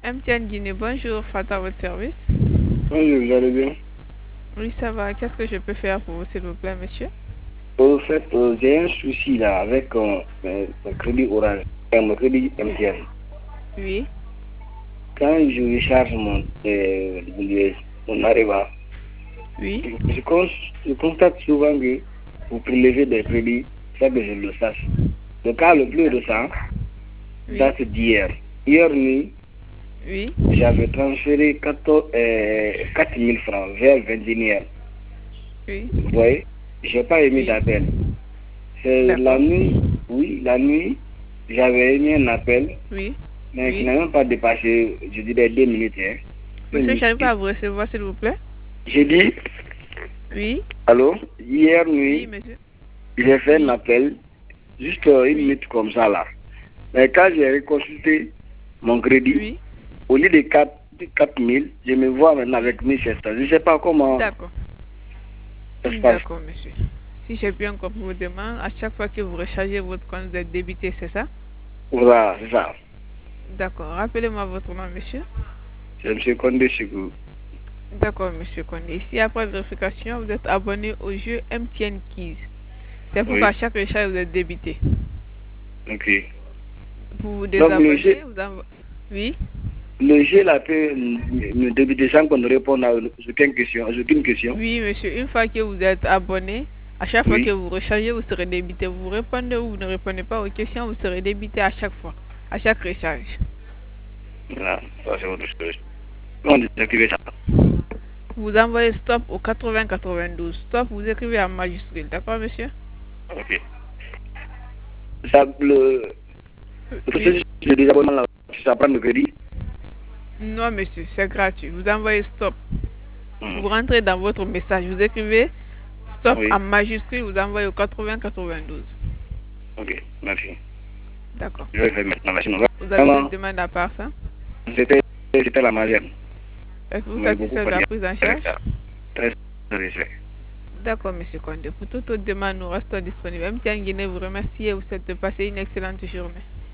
MTN Guinée, bonjour, Fata à votre service. Bonjour, vous allez bien? Oui, ça va. Qu'est-ce que je peux faire pour vous, s'il vous plaît, monsieur? Au fait, j'ai un souci là avec mon crédit Orange, mon crédit MTN. Oui. Quand je recharge mon Areva, Oui. je constate souvent que vous prélevez des crédits sans que je le sache. Le cas le plus récent Oui. date d'hier. Hier nuit, Oui. j'avais transféré 4 000 francs vers 21h. Oui. Vous voyez, je n'ai pas émis Oui. d'appel. C'est la D'accord. nuit, oui, la nuit, j'avais émis un appel, Oui. mais qui Oui. n'a même pas dépassé, je dirais, 2 minutes. Hein. Monsieur, j'arrive pas à vous recevoir, s'il vous plaît. J'ai dit, Oui. allô, hier Oui, nuit, monsieur. j'ai fait un Oui. appel, juste une Oui. minute comme ça là. Mais quand j'ai reconsulté mon crédit, Oui. au lieu de 4 000, je me vois maintenant avec 1 700. Je ne sais pas comment D'accord. ça se passe. D'accord, monsieur. Si j'ai bien compris vos demandes, à chaque fois que vous rechargez votre compte, vous êtes débité, c'est ça? Voilà, c'est ça. D'accord. Rappelez-moi votre nom, monsieur. C'est M. Condé Chigou. D'accord, monsieur Condé. Ici, après vérification, vous êtes abonné au jeu MTN Keys. C'est pourquoi à Oui, chaque recharge, vous êtes débité. ok. Pour vous Donc désabonner, vous envoyez... Oui. le jeu là peut me débiter sans qu'on réponde à aucune question. Oui, monsieur. Une fois que vous êtes abonné, à chaque fois que Oui. vous rechargez, vous serez débité. Vous répondez ou vous ne répondez pas aux questions, vous serez débité à chaque fois, à chaque recharge. Voilà, ça c'est autre chose. On désactive ça. Vous envoyez stop au 80-92. Stop, vous écrivez en majuscule. D'accord, monsieur? Ok. Ça, le Oui. processus de désabonnement là, ça prend le crédit. Non, monsieur, c'est gratuit. Vous envoyez stop. Hmm. Vous rentrez dans votre message, vous écrivez stop en Oui. majuscule, vous envoyez au 80-92. Ok, merci. D'accord. Je vais faire maintenant. Merci. Vous avez d'autres Vraiment, demandes à part ça? c'était la majeure. Êtes-vous Vous m'avez beaucoup satisfait de la fatigué prise en avec charge? ça. Très satisfait. D'accord, monsieur Condé. Pour toute autre demande, nous restons disponibles. MTN Guinée vous remercie et vous souhaite de passer une excellente journée.